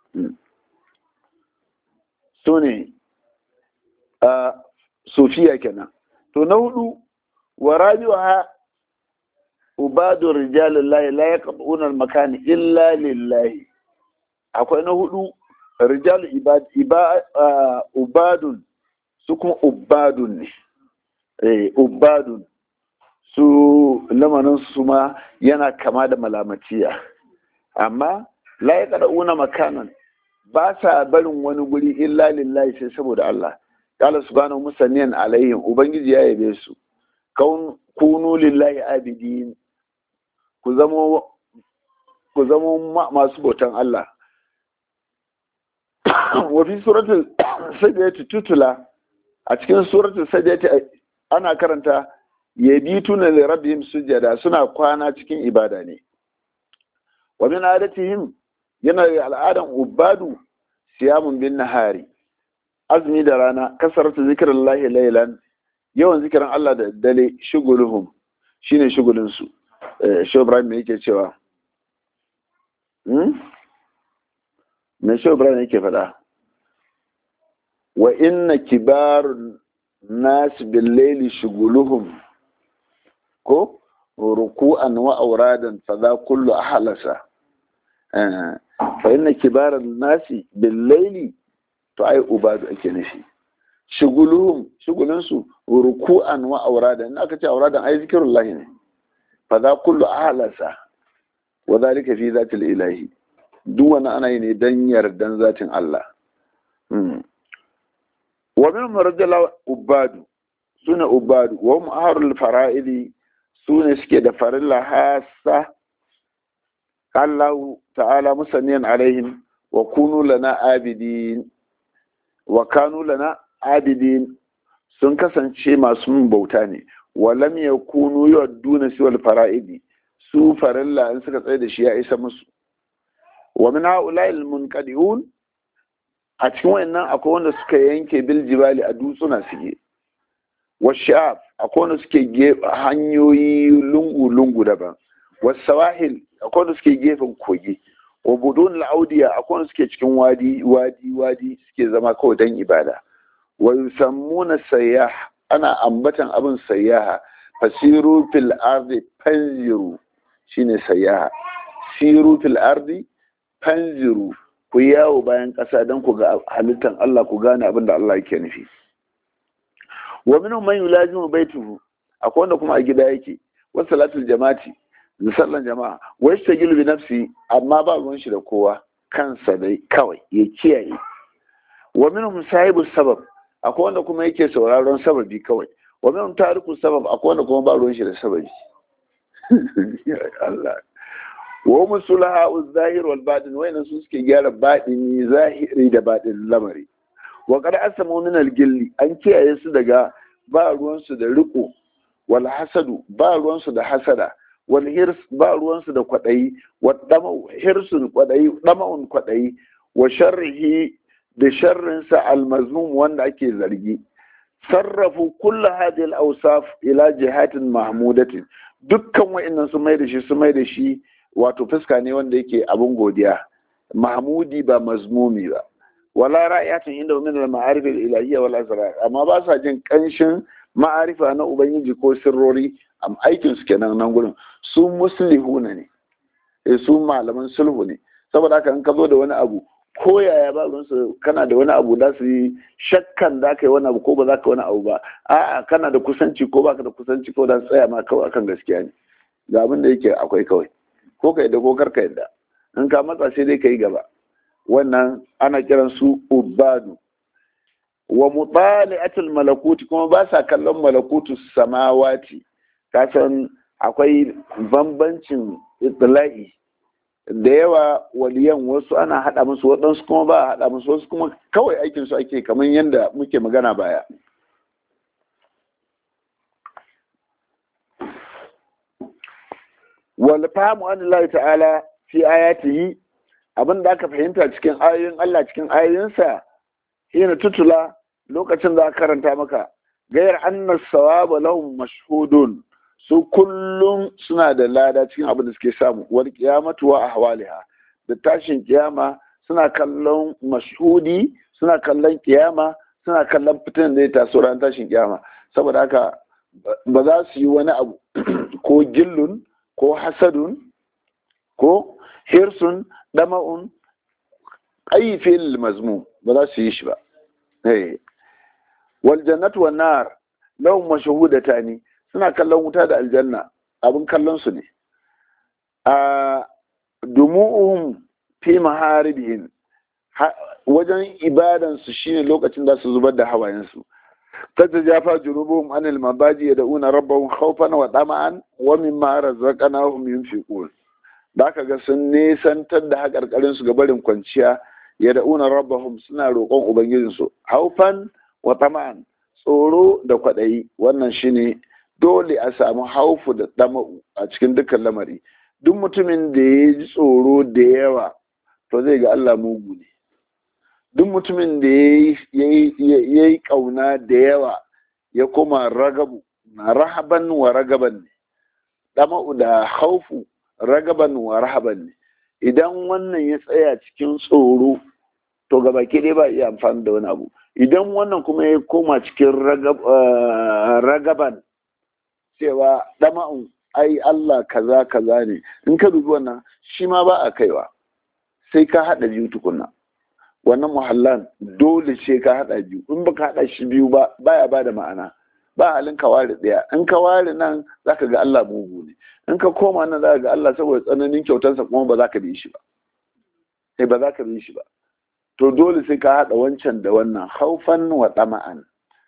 su ne sufiya kenan. to na hudu, wa rabi'uha ubadu rijalillahi la yaqbuna al-makani illa lillahi. akwai na hudu rijal ubadun, su kuma ubadun ne. ubadun su lamanin su ma yana kama da malamatiya, amma la yaqbuna makanan, ba sa barin wani guri illa lillahi, sai saboda Allah. qala subhanahu musanniyan alaihim, ubangiji ya yabe su, kunu lillahi abidin, ku zamo masu bautan Allah. wa fi suratul sajdah tutula, a cikin suratul sajdah ana karanta yabituna li rabbihim sujada, suna kwana cikin ibada ne. wa min adatihim, yana da al'adan ubadu, siyamun bin nahari, azumi da rana, kasaratu zikrullahi laylan, yawan zikirin Allah da dare, shuguluhum, shine shugulin su. Shehu Ibrahim me yake cewa? me Shehu Ibrahim yake faɗa? wa inna kibarun nas bil layli shuguluhum, ko ruku'an wa auradan fa za kullu ahlasa. fa inna kibarun nasi bil layli, to ai ubadu ake nufi. shugulunsu ruku'an wa auradan, in aka ce auradan ai zikirullahi ne. fa za kullu ahlasa wa zalika fi zatil ilahi, duk wani ana yi ne dan yardan zatin Allah. wa min marjala ubadu, sune ubadu wa mu'arul fara'ili sune suke da farilla hasa Allah ta'ala musanniyan alaihim wa kunu lana abidin wa kanu lana abidin sun kasance masu mun bauta ne wa lam yakunu yu'adduna siwal fara'idi su farilla in suka tsaye da shi ya isa musu wa min ha'ula'il munqadi'un a cikin wayannan akwai wanda suka yanke bil jibali a dutsuna suke washaf akwai wanda suke hanyoyi lungu daban wasawahil akwai wanda suke gefen kogi wa budun al'audiya akwai wanda suke cikin wadi suke zama kawai dan ibada wa yusammuna sayyah ana ambatan abin sayyaha fasiru fil ardi fanziru shine sayyaha siru fil ardi fanziru ku yawo bayan ƙasa don ku ga halittar Allah ku gane abin da Allah yake nufi wa minhum man yulazimu baituhu akwai wanda kuma a gida yake wa salatul jama'ati da sallan jama'a wa yastajilu bi nafsi amma ba ruwan shi da kowa kansa dai kawai ya kiyaye wa minhum sahibu sabab akwai wanda kuma yake sauraron sababi kawai wa minhum tariku sabab akwai wanda kuma ba ruwan shi da sababi Allah wa musulaha az-zahir wal batin wayna su suke gyara batini zahiri da batin lamari wa qad asamu min al-gilli an kiyaye su daga ba ruwan su da riko wal hasadu ba ruwan su da hasada wal hirs ba ruwan su da kwadayi wa dama hirsun kwadayi dama'un kwadayi wa sharrihi da sharrin sa al-mazmum wanda ake zargi sarrafu kullu hadhihi al-awsaf ila jihatin mahmudatin dukkan wayannan su mai da shi wato fuska ne wanda yake abin godiya mahmudi ba mazmumi ba wala ra'ayatin inda min al-ma'arif al-ilahiyya wal asrar amma ba sa jin kanshin ma'arifa na ubangiji ko sirrori am aikin su kenan nan gurin su muslihuna ne su malaman sulhu ne saboda haka in ka zo da wani abu ko yaya ba su kana da wani abu da su yi shakkan da ka yi wani abu ko ba za ka wani abu ba a'a kana da kusanci ko baka da kusanci ko da tsaya ma kawai akan gaskiya ne ga abin da yake akwai kawai ko ka yadda ko kar ka yadda in ka matsa sai dai ka yi gaba wannan ana kiran su ubadu wa mutali'atul malakuti kuma ba sa kallon malakutu samawati ka san akwai bambancin itla'i da yawa waliyan wasu ana hada musu waɗansu kuma ba a hada musu wasu kuma kawai aikin su ake kamar yadda muke magana baya wal fahimu an Allah ta'ala fi ayatihi abin da aka fahimta cikin ayoyin Allah cikin ayoyinsa hina tutula lokacin da aka karanta maka gayar anna sawaba lahum mashhudun su kullum suna da lada cikin abin da suke samu wal qiyamatu wa ahwaliha da tashin kiyama suna kallon mashhudi suna kallon kiyama suna kallon fitan da ya taso ran tashin kiyama saboda haka ba za su yi wani abu ko gillun ko hasadun ko hirsun dama'un ayyufil mazmum ba za su yi shi ba wal jannatu wan nar lahum mashhudatani suna kallon wuta da aljanna abin kallon su ne a dumu'uhum fi maharibihim wajen ibadan su shine lokacin da su zubar da hawayen su تتجافى جنوبهم عن المضاجع يدعون ربهم خوفا وطمعا ومما رزقناهم ينفقون da ka ga sun nesantar da haƙarƙarin su ga barin kwanciya yad'una rabbahum suna roƙon ubangijinsu haufan wa tama'an tsoro da kwaɗayi wannan shine dole a samu haufu da tama'u a cikin dukkan lamari duk mutumin da ya ji tsoro da yawa to zai ga Allah mugu ne duk mutumin da ya yi ƙauna da yawa ya koma ragabu na rahaban wa ragaban ne ɗama'u da haufu ragaban wa rahaban ne idan wannan ya tsaya cikin tsoro to gaba ke dai ba iya amfani da wani abu idan wannan kuma ya koma cikin ragaban cewa ɗama'un ai Allah kaza kaza ne in ka dubi wannan shi ma ba a kaiwa sai ka haɗa biyu tukunna wannan muhallan dole ce ka hada biyu in baka hada shi biyu ba baya bada ma'ana ba halin ka ware daya in ka ware nan zaka ga Allah mugu ne in ka koma nan zaka ga Allah saboda tsananin kyautarsa kuma ba za ka bi shi ba sai ba za ka bi shi ba to dole sai ka hada wancan da wannan haufan wa tama'an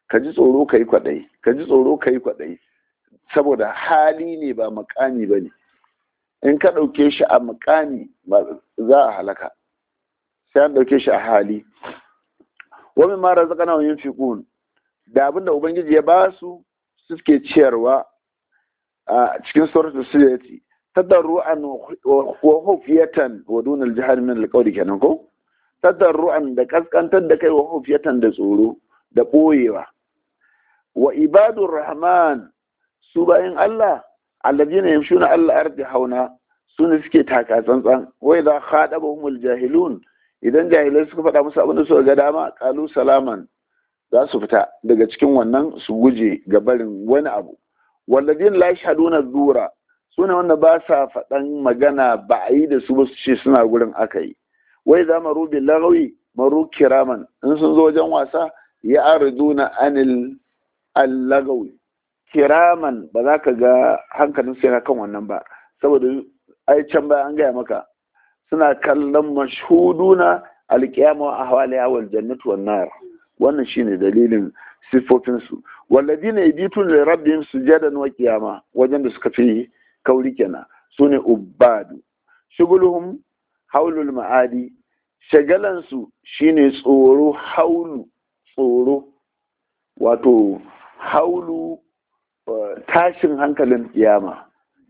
ka ji tsoro ka yi kwaɗayi, ka ji tsoro ka yi kwaɗayi, saboda hali ne ba makami ba ne. In ka ɗauke shi a makami za a halaka, sai an ɗauke shi a hali. Wani mara zaka na yin fiƙun, da abinda Ubangiji ya ba su suke ciyarwa a cikin suratul sujati, tadarru'an wa khufiyatan wa dunal jahri min alqawli kenan ko, tadarru'an da kaskantar da kai wa khufiyatan da tsoro da boyewa. Wa ibadur rahman, su bayin Allah alladhina yamshuna alla ardi hauna, sune suke taka tsantsan. Wa idha khadabahumul jahilun, idan jahilai suka faɗa musu abin da suka ga dama, qalu salaman, za su fita daga cikin wannan su guje ga barin wani abu. Walladhina la yashhaduna dhura, sune wanda ba sa faɗan magana ba a yi da su ba su ce suna gurin aka yi. Wai za maru bil lagawi maru kiraman, in sun zo wajen wasa ya ariduna anil allagawi kiraman, ba za ka ga hankalin sai kan wannan ba, saboda ai can baya an gaya maka suna kallon mashhuduna alqiyama wa ahwaliha wal jannatu wan nar. Wannan shine dalilin sifofin su. Walladina yabituna li rabbihim sujadan wa qiyama, wajen da suka fi kauri kenan, sune ubadu. Shuguluhum haulul ma'adi, shagalan su shine tsoro, haulu tsoro, wato haulu tashin hankalin kiyama.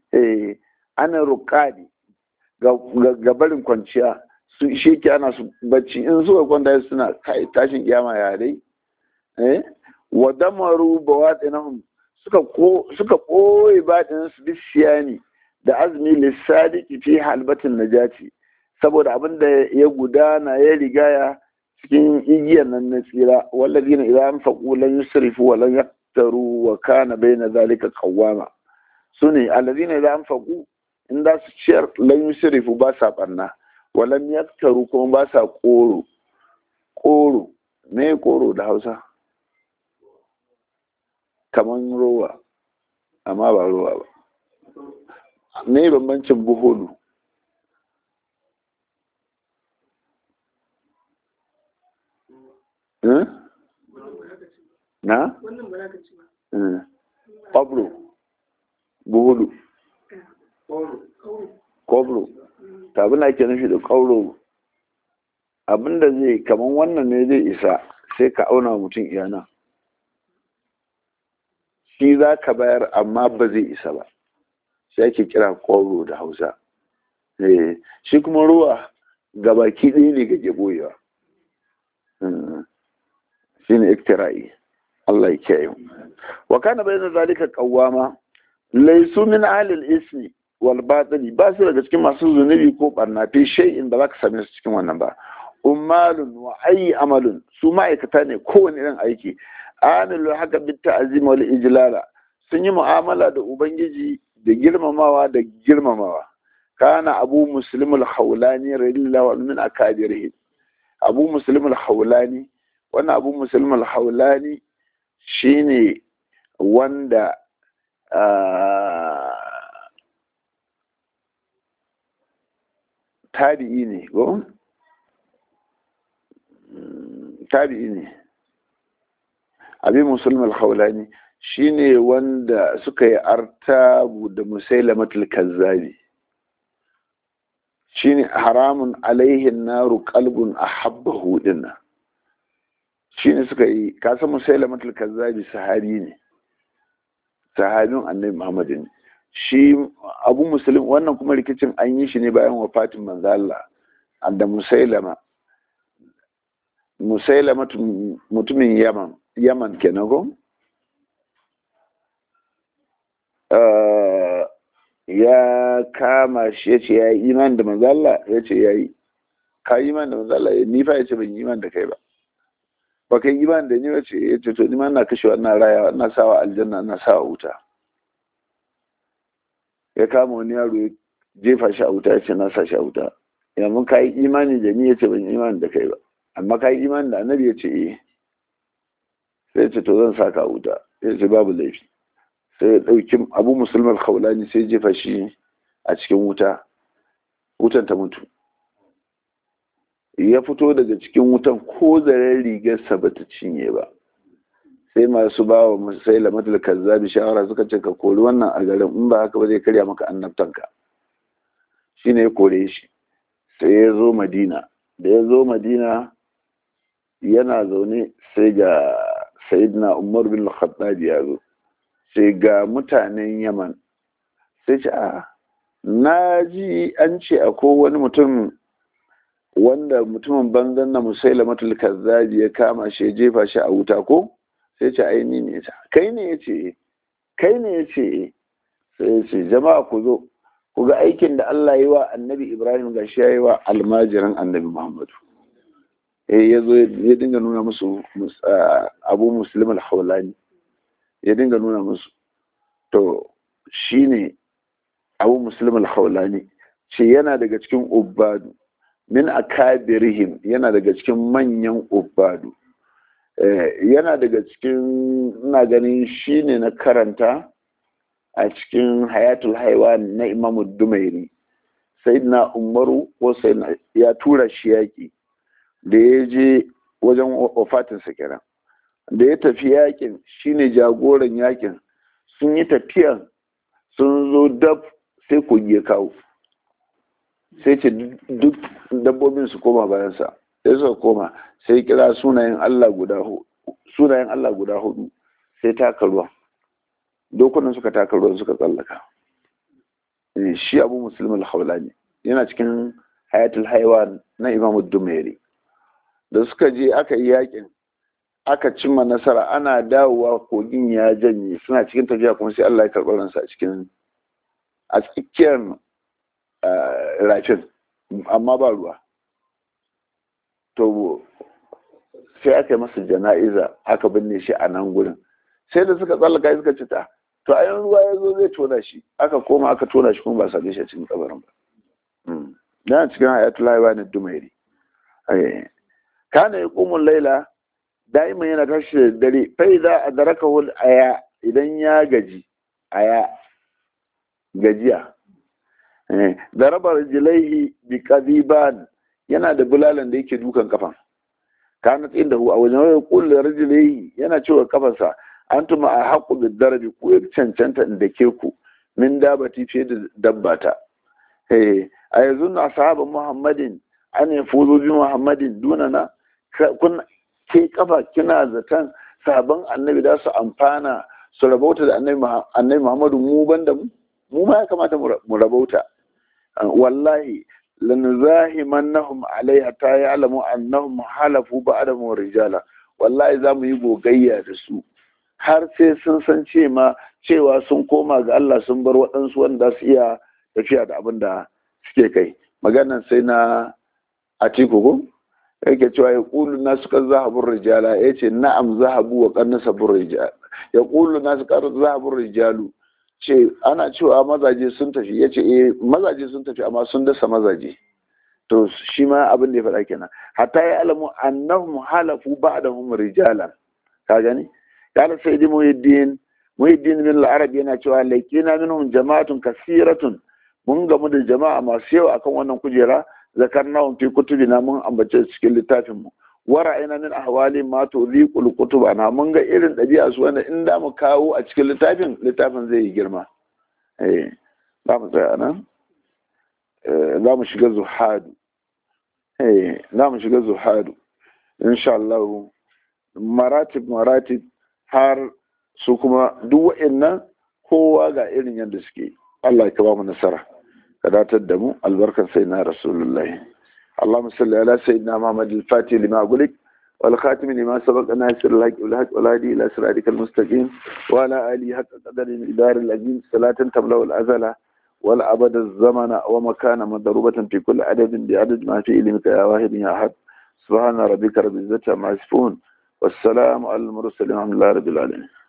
Ana ruqadi ga barin kwanciya, su shi ke ana su bacci, in suka kwanta suna kai tashin kiyama ya dai. Wa damaru bawatinahum, suka koyi baɗin su bisiyani da azmi lissadiki fi halbatin najati, saboda abin da ya gudana ya rigaya cikin igiyar nan na tsira. Wallazina idan anfaqu lan yusrifu wa lan yaqtaru wa kana bayna zalika qawwama, sune allazina idan anfaqu, in da su ciyar lan yusrifu, ba sa barna, wa lan yaqtaru kuma ba sa koro. Me koro da Hausa? Kaman rowa, amma ba rowa ba. Me bambancin buhulu? Na? Kwabro, buhulu, kwabro, abin da ake nufi da kwabro, abinda zai kaman wannan ne zai isa, sai ka auna mutum iyana, shi za ka bayar amma ba zai isa ba, sai ake kira kwabro da Hausa. Shi kuma ruwa gabaki ɗaya ne ga boyewa, shi ne iktira'i. Allah ya kiyaye. Wa kana bayna zalika qawwama, laysu min ahli al-ismi wal batili, ba su daga cikin masu zunubi ko barna fi shay'in, ba za ka same su cikin wannan ba. Ummalun wa ayi amalun, su ma'aikata ne kowane irin aiki. Amilu haka bit ta'zim wal ijlala, sun yi mu'amala da ubangiji da girmamawa. Kana Abu Muslim al-Khawlani radiyallahu anhu min akabirihi. Abu Muslim al-Khawlani, wannan Abu Muslim al-Khawlani shine wanda tabi'i ne ko? Tabi'i ne. Abi Muslim al-Khawlani shine wanda suka yi artabu da Musailamatul Kazzabi. Shine haramun alaihi naru qalbun ahabbahu dinna. Shine suka yi, kasan Musailamatul Kazzabi sahabi ne, sahabin Annabi Muhammad ne. Shi Abu Muslim, wannan kuma rikicin an yi shi ne bayan wafatin manzo Allah da Musailama mutumin Yaman kenan ko? Ya kama shi ya ce ya yi iman da manzo Allah, ya ce ya yi. Ka yi iman da manzo Allah? Ni fa ya ce ban yi iman da kai ba. Ba kai iman da ni ba? Ce ya ce to ni ma na kashe wannan raya, na sawa aljanna, na sawa wuta. Ya kama wani yaro ya jefa shi a wuta, ya ce na sa shi a wuta. Yanzu ka yi imani da ni? Ya ce ban yi imani da kai ba. Amma ka yi imani da annabi? Ya ce eh. Sai ya ce to zan sa ka wuta. Ya ce babu laifi. Sai ya ɗauki Abu Muslim al-Khawlani sai jefa shi a cikin wutan ta mutu. Ya fito daga cikin wutan ko zaren rigarsa ba ta cinye ba, sai masu ba wa Musailamatul Kazzabi shawara suka ce ka kori wannan a garin, in ba haka ba zai karya maka annabtanka. Shine ya kore shi, sai ya zo Madina. Da ya zo Madina yana zaune sai ga Sayyidina Umar bin Khattab ya zo, sai ga mutanen Yaman, sai ce na ji an ce akwai wani mutum wanda mutumin banzan na Musailamatul Kazzabi ya kama shi ya jefa shi a wuta ko? Sai ce ai ni ne. Kai ne? Ya ce kai ne. Ya ce sai ya ce jama'a ku zo ku ga aikin da Allah yi wa annabi Ibrahim ga shi ya yi wa almajiran annabi Muhammadu. Ya zo ya dinga nuna musu Abu Muslim al-Hawlani, ya dinga nuna musu. To shine Abu Muslim al-Hawlani ce yana daga cikin ubbadu min akabirihim, yana daga cikin manyan ubbadu, yana daga cikin, ina ganin shine na karanta a cikin Hayatul Haiwan na Imam Dumairi. Sayyidina Umaru ko Sayyidina ya tura shi yaki, da ya je wajen wafatinsa kenan, da ya tafi yakin shine jagoran yakin. Sun yi tafiya sun zo dab sai kogi ya kawo, sai ce duk dabbobin su koma bayansa, sai suka koma, sai kira sunayen Allah guda hudu, sai taka ruwa, dokunan suka taka ruwan suka tsallaka. Shi Abu Muslim al-Hawlani yana cikin Hayatul Haiwan na Imam Dumairi. Da suka je aka yi yakin, aka cimma nasara, ana dawowa kogin ya janye, suna cikin tafiya kuma sai Allah ya karɓar ransa a tsakiyar rafin, amma ba ruwa. To sai aka yi masa jana'iza, aka binne shi a nan gurin. Sai da suka tsallaka suka ci ta, to a yan ruwa ya zo zai tona shi, aka koma aka tona shi kuma ba same shi a cikin kabarin ba. Yana cikin Hayatul Haiwan na Dumairi. Kana yaqumul laila, da'iman yana tashi da dare, fa idza adrakahu aya, idan ya gaji gajiya, daraba rijlaihi bi qadiban, yana da bulalan da yake dukan kafan. Kana indahu a wajen ya kullu rijlaihi, yana cewa kafansa antuma a haqqu bid darabi, ku ya cancanta inda ke ku min dabati fiye da dabbata. A yanzu na sahaban Muhammadin an yafuzu bi Muhammadin dunana, kun ke kafa kina zaton sabon annabi da su amfana su rabauta da annabi Muhammadu, mu banda mu ma ya kamata mu rabauta. Wallahi lanzahimannahum alaiha ta ya'lamu annahum halafu ba'dahu rijala, wallahi za mu yi gogayya da su har sai sun san cewa sun koma ga Allah, sun bar waɗansu wanda su iya tafiya da abin da suke kai. Maganan sai na Atiku ko yake cewa ya ƙulu nasu kan zahabun rijala, ya ce na'am zahabu wa ƙarni sabon rijala. Ya ƙulu nasu kan zahabun rijalu, ce ana cewa mazaje sun tafi, ya ce mazaje sun tafi amma sun dasa mazaje. To shi ma abin da ya faɗa kenan, hatta ya alamu annahum halafu ba'dahum rijalan. Ka gani kana sai di muhiddin min al-arab yana cewa laikina minhum jama'atun kasiratun, mun gamu da jama'a masu yawa akan wannan kujera, zakarnahum fi kutubina, mun ambace cikin littafin mu. Wara'ayna min ahwali ma tuliqul kutubana, mun ga irin ɗabi'a su wanda in da mu kawo a cikin littafin zai yi girma. Za mu tsaya nan, za mu shiga zuhadu insha Allah, maratib har su kuma duk wa'annan kowa ga irin yadda suke. Allah ya ba mu nasara, ka datar da mu albarkan sayyidina rasulullahi. اللهم صل على سيدنا محمد الفاتح لما أغلق والخاتم لما سبق ناصر الحق والحق والهادي إلى صراطك المستقيم وعلى آله حق قدر الإدار العظيم صلاة تملأ الأزل والأبد الزمن ومكان مضروبة في كل عدد بعدد ما في علمك يا واحد يا أحد. سبحان ربك رب العزة عما يصفون والسلام على المرسلين والحمد لله رب العالمين.